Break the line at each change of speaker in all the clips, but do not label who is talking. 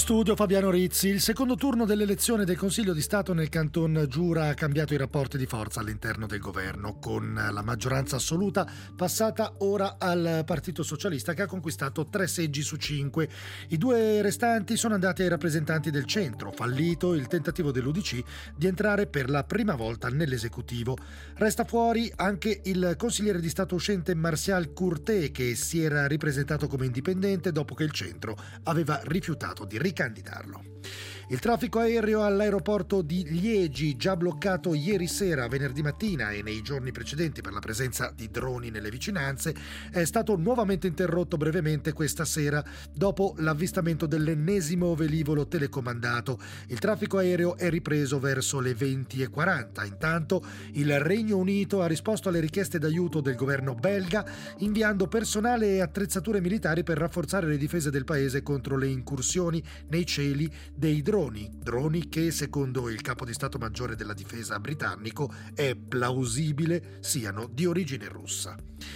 studio Fabiano Rizzi. Il secondo turno dell'elezione del Consiglio di Stato nel Canton Giura ha cambiato i rapporti di forza all'interno del governo, con la maggioranza assoluta passata ora al Partito Socialista, che ha conquistato 3 seggi su 5. I 2 restanti sono andati ai rappresentanti del centro, fallito il tentativo dell'UDC di entrare per la prima volta nell'esecutivo. Resta fuori anche il consigliere di Stato uscente Martial Curté, che si era ripresentato come indipendente dopo che il centro aveva rifiutato di ricandidarlo. Il traffico aereo all'aeroporto di Liegi, già bloccato ieri sera, venerdì mattina e nei giorni precedenti per la presenza di droni nelle vicinanze, è stato nuovamente interrotto brevemente questa sera dopo l'avvistamento dell'ennesimo velivolo telecomandato. Il traffico aereo è ripreso verso le 20:40. Intanto il Regno Unito ha risposto alle richieste d'aiuto del governo belga, inviando personale e attrezzature militari per rafforzare le difese del paese contro le incursioni nei cieli dei droni che, secondo il capo di Stato Maggiore della Difesa britannico, è plausibile siano di origine russa.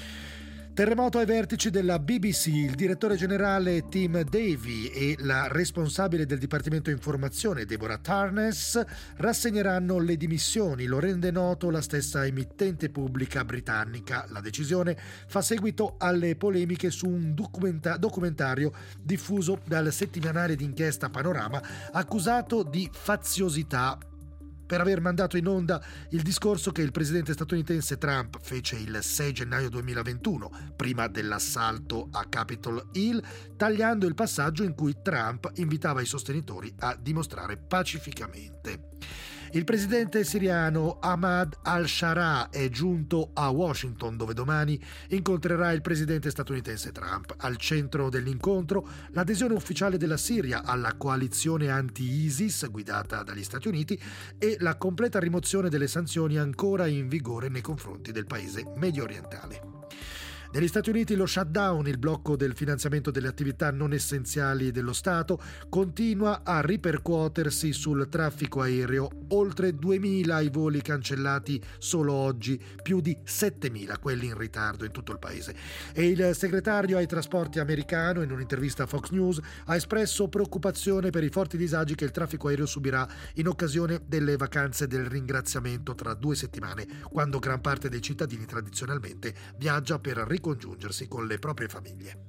Terremoto ai vertici della BBC. Il direttore generale Tim Davie e la responsabile del Dipartimento Informazione Deborah Tarnes rassegneranno le dimissioni, lo rende noto la stessa emittente pubblica britannica. La decisione fa seguito alle polemiche su un documentario diffuso dal settimanale d'inchiesta Panorama, accusato di faziosità per aver mandato in onda il discorso che il presidente statunitense Trump fece il 6 gennaio 2021, prima dell'assalto a Capitol Hill, tagliando il passaggio in cui Trump invitava i sostenitori a dimostrare pacificamente. Il presidente siriano Ahmad al-Sharaa è giunto a Washington, dove domani incontrerà il presidente statunitense Trump. Al centro dell'incontro l'adesione ufficiale della Siria alla coalizione anti-ISIS guidata dagli Stati Uniti e la completa rimozione delle sanzioni ancora in vigore nei confronti del paese mediorientale. Negli Stati Uniti lo shutdown, il blocco del finanziamento delle attività non essenziali dello Stato, continua a ripercuotersi sul traffico aereo. Oltre 2.000 i voli cancellati solo oggi, più di 7.000 quelli in ritardo in tutto il paese. E il segretario ai trasporti americano, in un'intervista a Fox News, ha espresso preoccupazione per i forti disagi che il traffico aereo subirà in occasione delle vacanze del ringraziamento tra 2 settimane, quando gran parte dei cittadini tradizionalmente viaggia per ricongiungersi con le proprie famiglie.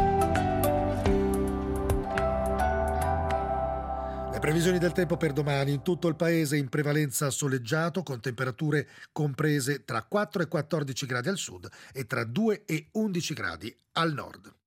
Le previsioni del tempo per domani: in tutto il paese in prevalenza soleggiato, con temperature comprese tra 4 e 14 gradi al sud e tra 2 e 11 gradi al nord.